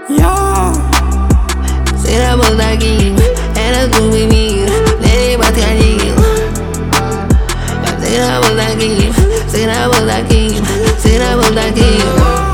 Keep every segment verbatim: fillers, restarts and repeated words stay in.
Я всегда был таким, этот глупый мир мне не подходил. Я всегда был таким, всегда был таким, всегда был таким.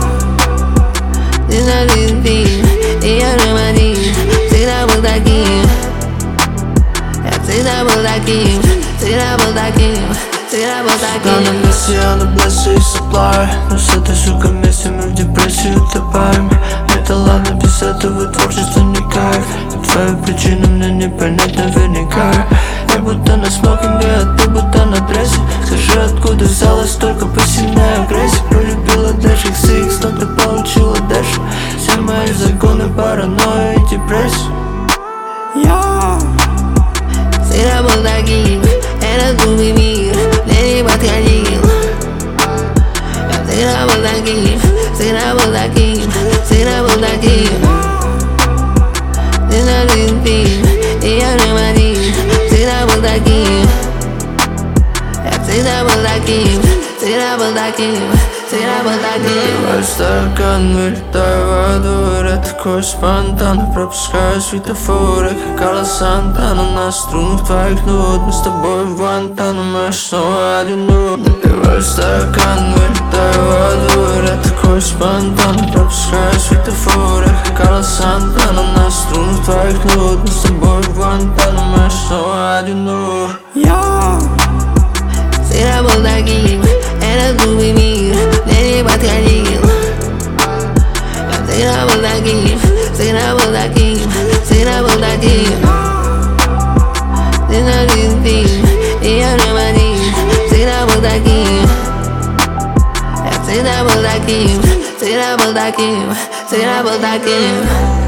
Ты на жизнь фильм, и я же один, всегда был таким. Я всегда был таким, всегда был таким, всегда был таким. На месте я на блессе и supply, но с этой сукой вместе мы в депрессию утопаем. Это ладно, без этого творчество не кайф. Но твою причину мне не понять наверняка. Я будто на смокинге, а ты будто на дрессе. Скажи, откуда взялась столько пассивной агрессии? Полюбила Dash икс икс, но ты получила Dash. Все мои законы, паранойя и депрессия. Я всегда был таким, этот глупый мир мне не подходил. Я всегда был таким, всегда был таким, всегда был таким. Ты на жизнь фильм, и я же один, всегда был таким. Я всегда был таким, всегда был таким, всегда был таким. Открываю стакан, вылетаю во двор. Я такой спонтанно пропускаю светофоры, как Карлос Сантана. На струнах твоих нот мы с тобой в Гуантанамо, снова одиноко. Открываю стакан, вылетаю во двор. Я такой спонтанно пропускаю светофоры, как Карлос Сантана. На струнах твоих нот мы с тобой в Гуантанамо, снова одиноко. Я всегда был таким, этот глупый мир мне не подходил. Я всегда был таким, всегда был таким, всегда был таким. Ты на жизнь фильм, и я же один, всегда был таким. Я всегда был таким, всегда был таким, всегда был таким.